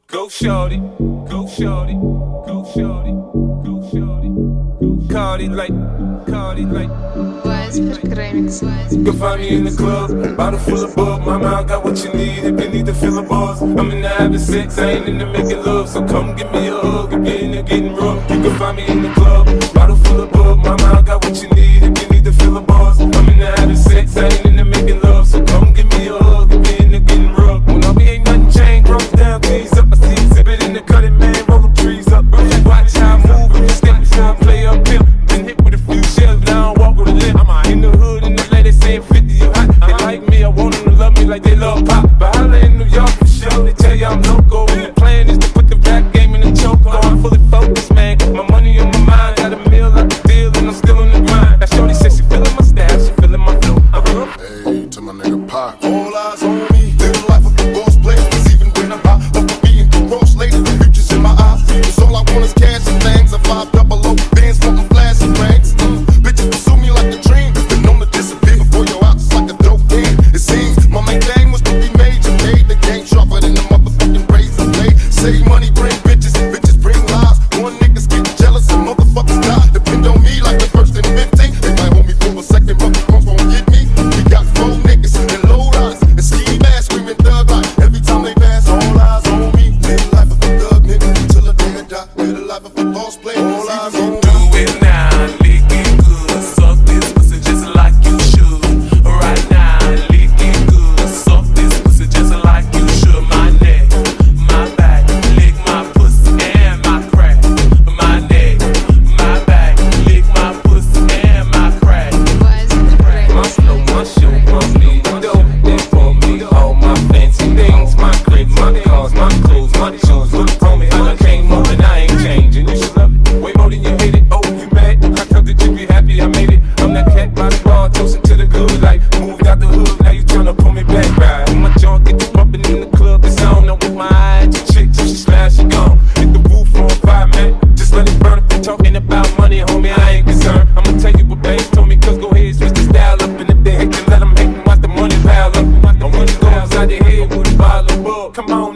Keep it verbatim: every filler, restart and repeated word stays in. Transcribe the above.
Go shorty, go shorty, go shorty, go shorty, go Cardi like, Cardi like. Weisberg remix. You can find me in the club, bottle full of bug. Mama, I got what you need if you need to fill the bars. I'm in the having sex, I ain't into making love. So come give me a hug if you're in there getting rough. You can find me in the club, bottle full of bug. Mama, I got what you need if you need to fill the bars. I'm in the having sex, I ain't into making love. So come give me a hug if you're in there getting rough. When I be ain't nothing changed, broke down, G's up. I see exhibit in the cutting, man, roll them trees up. Watch how I move, if you step before I play up here. Been hit with a few shells, now I walk with a limp. I'm in the hood and the ladies saying fifty, you hot. They like me, I want them to love me like they love pop. But holla in New York for sure, they tell you I'm loco. And the plan is to put the rap game in the choke. I'm fully focused, man, my money on my mind. Got a meal out the deal and I'm still on the grind. Now shorty says she feeling my style, she feeling my flow. Uh-huh. Hey, to my nigga Pac. All eyes on me, live the life of the boss player. Cause even when I'm out, up for being the roast lady, the future's in my eyes. Cause all I want is cash and things. I'm five double O, bands wanting flash and ranks. Mm. Bitches pursue me like a dream. Been known to disappear before you're out, just like a dope game. It seems my main thing was to be major. Paid the game sharper than the motherfucking razor blade. Save money, bring bitches, bitches bring lies. One niggas get jealous and motherfuckers die. Depend on me like the first and fifteen. They might hold me for a second, but the phones won't get me. We got four niggas and low riders and ski masks screaming thug life. Every time they pass, all eyes on me. Live the life of a thug nigga till the day I die. Live the life of a boss player. All eyes on me. Do it now, lick it good. Suck this pussy just like you should. Right now, lick it good. Suck this pussy just like you should. My neck, my back, lick my pussy and my crack. My neck, my back, lick my pussy and my crack. Weisberg My remix. slow, my show, my speed, dope, that for me. All my fancy things, my crib, my cars, my clothes, my shoes. Look on me, I done came up and I ain't changing. You should love it, way more than you hate it. Oh, you mad? I thought that you be happy I made it. I'm that cat by the bar, toasting to the good life. Moved out the hood, now you tryna pull me back, right? When my junk get to bumping in the club, it's on. I'm with my eye at your chick till she slash, she gone. Hit the roof on fire, man. Just let it burn if you're talking about money, homie, I ain't concerned. I'ma tell you what banks told me, cause go ahead, switch the style up. And if they hate, then let them hate and watch the money pile up. Watch the money go outside their head with a bottle of bug. Come on.